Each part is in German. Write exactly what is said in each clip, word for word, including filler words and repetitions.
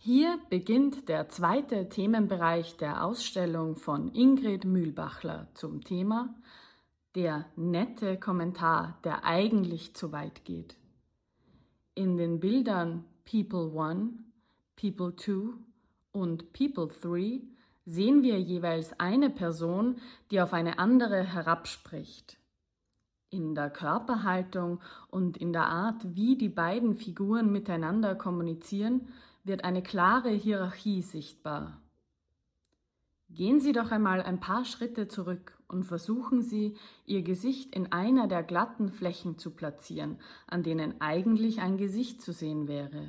Hier beginnt der zweite Themenbereich der Ausstellung von Ingrid Mühlbachler zum Thema Der nette Kommentar, der eigentlich zu weit geht. In den Bildern People One, People Two und People Three sehen wir jeweils eine Person, die auf eine andere herabspricht. In der Körperhaltung und in der Art, wie die beiden Figuren miteinander kommunizieren, wird eine klare Hierarchie sichtbar. Gehen Sie doch einmal ein paar Schritte zurück und versuchen Sie, Ihr Gesicht in einer der glatten Flächen zu platzieren, an denen eigentlich ein Gesicht zu sehen wäre.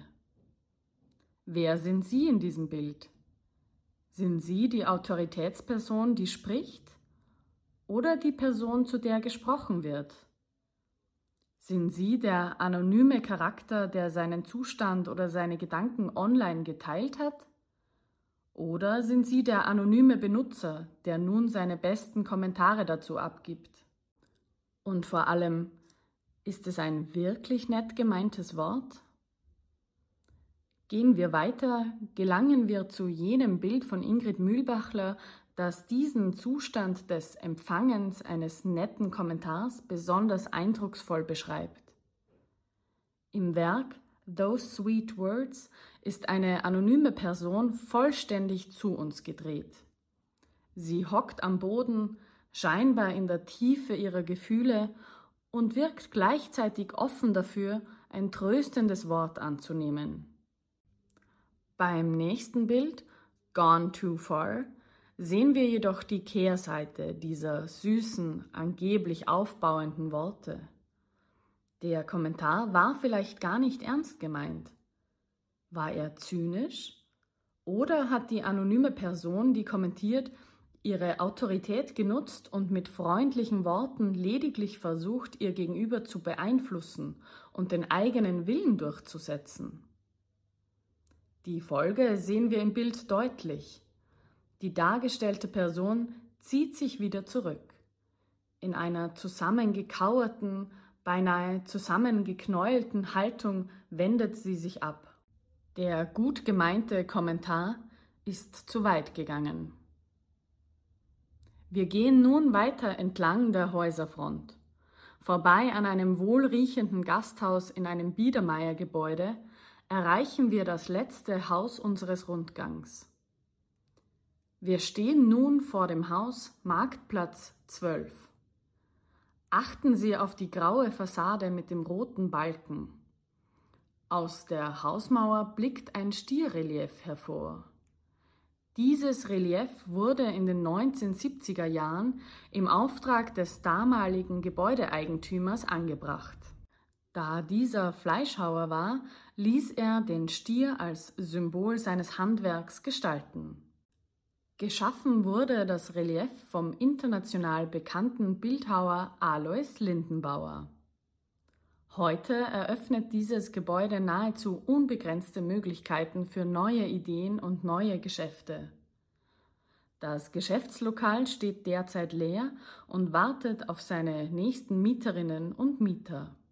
Wer sind Sie in diesem Bild? Sind Sie die Autoritätsperson, die spricht? Oder die Person, zu der gesprochen wird? Sind Sie der anonyme Charakter, der seinen Zustand oder seine Gedanken online geteilt hat? Oder sind Sie der anonyme Benutzer, der nun seine besten Kommentare dazu abgibt? Und vor allem, ist es ein wirklich nett gemeintes Wort? Gehen wir weiter, gelangen wir zu jenem Bild von Ingrid Mühlbachler, das diesen Zustand des Empfangens eines netten Kommentars besonders eindrucksvoll beschreibt. Im Werk Those Sweet Words ist eine anonyme Person vollständig zu uns gedreht. Sie hockt am Boden, scheinbar in der Tiefe ihrer Gefühle und wirkt gleichzeitig offen dafür, ein tröstendes Wort anzunehmen. Beim nächsten Bild, Gone Too Far, sehen wir jedoch die Kehrseite dieser süßen, angeblich aufbauenden Worte. Der Kommentar war vielleicht gar nicht ernst gemeint. War er zynisch? Oder hat die anonyme Person, die kommentiert, ihre Autorität genutzt und mit freundlichen Worten lediglich versucht, ihr Gegenüber zu beeinflussen und den eigenen Willen durchzusetzen? Die Folge sehen wir im Bild deutlich. Die dargestellte Person zieht sich wieder zurück. In einer zusammengekauerten, beinahe zusammengeknäuelten Haltung wendet sie sich ab. Der gut gemeinte Kommentar ist zu weit gegangen. Wir gehen nun weiter entlang der Häuserfront. Vorbei an einem wohlriechenden Gasthaus in einem Biedermeier-Gebäude erreichen wir das letzte Haus unseres Rundgangs. Wir stehen nun vor dem Haus Marktplatz zwölf. Achten Sie auf die graue Fassade mit dem roten Balken. Aus der Hausmauer blickt ein Stierrelief hervor. Dieses Relief wurde in den neunzehnhundertsiebziger Jahren im Auftrag des damaligen Gebäudeeigentümers angebracht. Da dieser Fleischhauer war, ließ er den Stier als Symbol seines Handwerks gestalten. Geschaffen wurde das Relief vom international bekannten Bildhauer Alois Lindenbauer. Heute eröffnet dieses Gebäude nahezu unbegrenzte Möglichkeiten für neue Ideen und neue Geschäfte. Das Geschäftslokal steht derzeit leer und wartet auf seine nächsten Mieterinnen und Mieter.